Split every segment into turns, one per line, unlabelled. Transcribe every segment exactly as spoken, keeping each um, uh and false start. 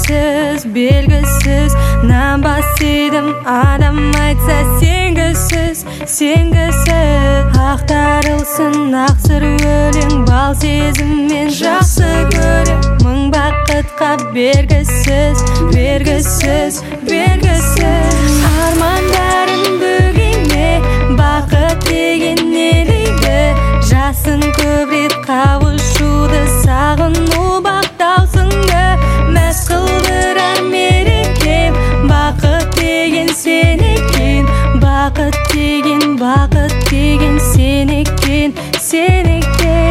Белгісіз, белгісіз нанбас едім, адам айтса сенгісіз, сенгісіз. Ақтарылсын ақсыр өлең, бал сезіммен жақсы көрем. Мың бақытқа бергісіз, бергісіз, бергісіз. Армандарым бөгеме, бақыт деген не дейді? Жасын көбірек қауышуды, сағыну бақтаусыңды мәз қылдырар мерекем. Бақыт деген сен екен, бақыт деген, бақыт деген сен екен, сен екен.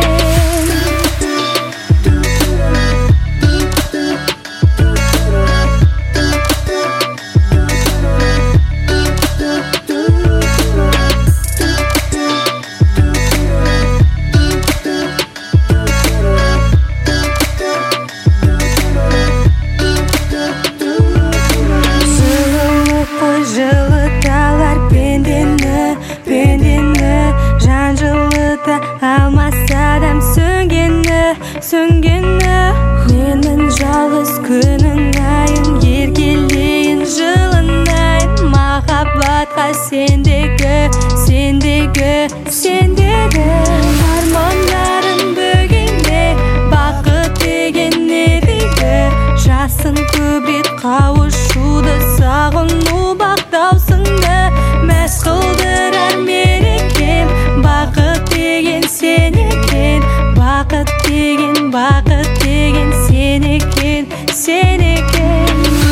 Алмас адам сөнгені, сөнгені. Менің жалғыз күнің айын, еркелейін жылынайын. Махаббатқа сендегі, сендегі, сендегі. Армандарым бөгеме, бақыт деген не дейді? Жасын көбірек қауышуды, сағыну бақтаусыңды мәз қылдырар мерекем. Бақыт деген сен екен, бақыт деген, бақыт деген сен екен, сен екен.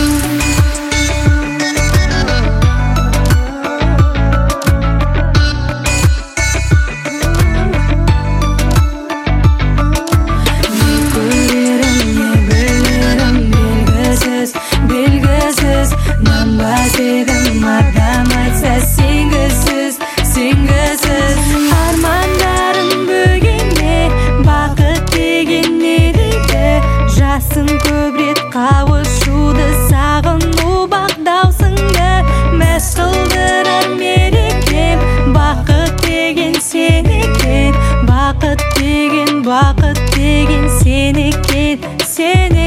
Не көрерім, не білерім, белгісіз, белгісіз нанбас едім, адам айтса сенгісіз, сенгісіз. Армандарым бөгеме, бақыт деген не дейді? Жасын көбірек қауышуды, сағыну бақдаусыңды мәз қылдырар мерекем. Бақыт деген сен екен, бақыт деген, бақыт деген сен екен, сен